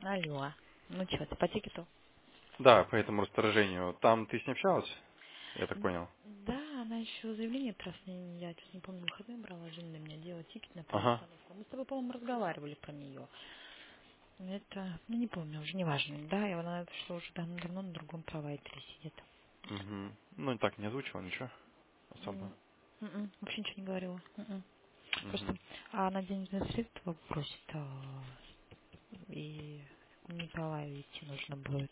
Алло. Ну что, ты по тикету? Да, по этому распоряжению. Там ты с ней общалась? Я так понял. Да, она еще заявление раз я чуть не помню, выходные брала, Женя на меня делала тикет на Ага. переустановку. Мы с тобой, по-моему, разговаривали про нее. Это, ну не помню, уже неважно. Да, и она что уже давно на другом провайдере сидит. Угу. Ну, и так не озвучила ничего особо. Вообще ничего не говорила. Угу. Просто она денежные средства просит, и Николаю идти нужно будет.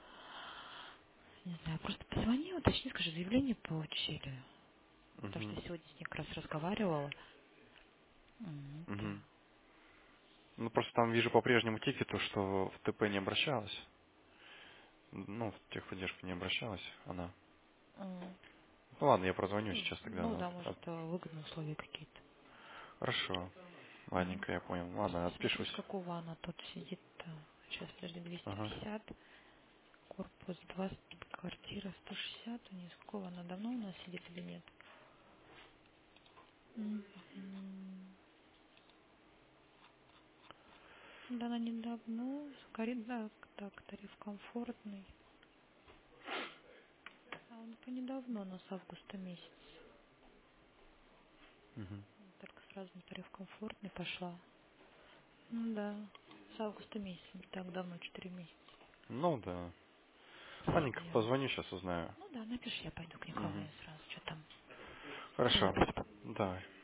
Не знаю, просто позвони, уточни, скажи, заявление получили. Потому что Угу. я сегодня с ней как раз разговаривала. Угу. Ну, просто там вижу по прежнему тикету, что в ТП не обращалась. Ну, в техподдержку не обращалась она. М. Ну, ладно, я прозвоню сейчас Ну тогда. да, может, выгодные условия какие-то. Хорошо. М. Ладненько, я понял. Ладно, Просто смотрю, отпишусь. с какого она тут сидит-то. Сейчас, подожди, Ага. 250, корпус 2, квартира 160. У нее с какого она давно у нас сидит или нет? Да, она недавно. Да, так, тариф комфортный. А он по недавно, но с августа месяца. Угу. Только сразу на тариф комфортный пошла. Да, с августа месяца, не так давно, 4 месяца. Ну, да. Ладненько, Сидела. позвоню, сейчас узнаю. Ну да, напиши, я пойду к Угу. Николаю сразу, что там. Хорошо. Ладно. Давай.